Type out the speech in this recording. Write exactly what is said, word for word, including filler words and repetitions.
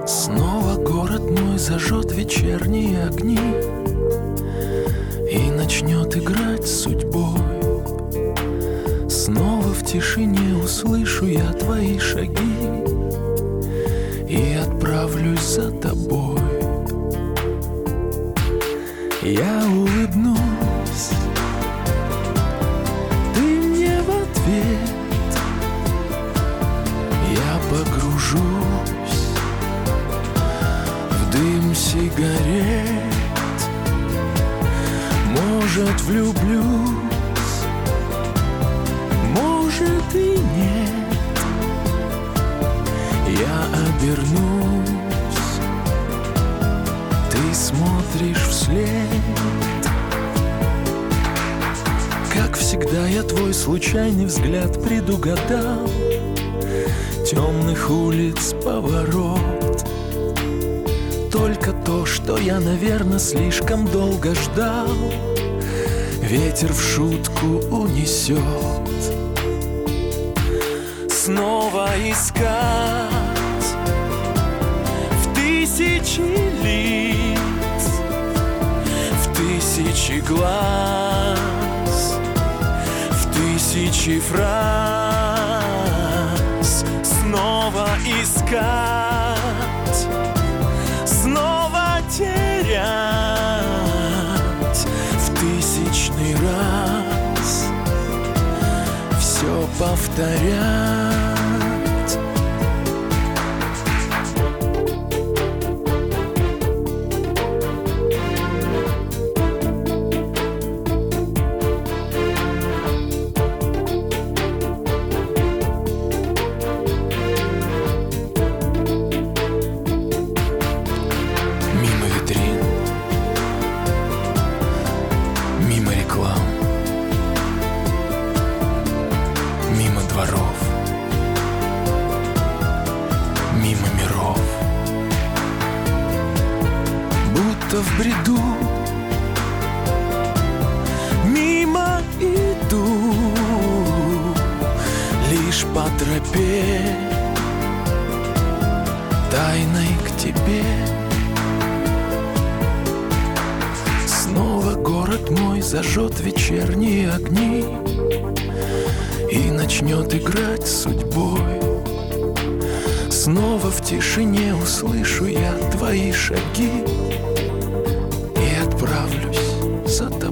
Снова город мой зажжет вечерние огни и начнет играть с судьбой. Снова в тишине услышу я твои шаги и отправлюсь за тобой. Я улыбнусь, ты мне в ответ. Я погружусь в дым сигарет. Может, влюблюсь, может и нет. Я обернусь, ты смотришь вслед. Как всегда я твой случайный взгляд предугадал. Темных улиц поворот. Только то, что я, наверное, слишком долго ждал, ветер в шутку унесет. Снова искать в тысячи лиц, в тысячи глаз, в тысячи фраз. Снова искать, снова терять, в тысячный раз все повторять. Мимо дворов, мимо миров, будто в бреду, мимо иду, лишь по тропе, тайной к тебе. Снова город мой зажжет вечерние огни и начнет играть с судьбой. Снова в тишине услышу я твои шаги и отправлюсь за тобой.